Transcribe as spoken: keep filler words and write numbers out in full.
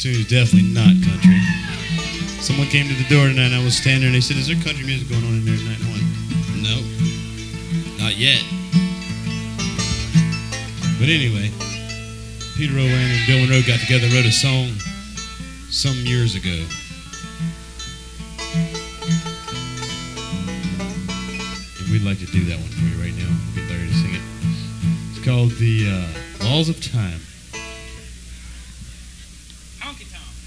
tune is definitely not country. Someone came to the door tonight and I was standing there and they said, is there country music going on in there tonight? And I went, no, not yet. But anyway, Peter Owen and Bill Monroe got together and wrote a song some years ago. And we'd like to do that one for you right now. We'll get Larry to sing it. It's called The uh, Laws of Time. Honky Tonk.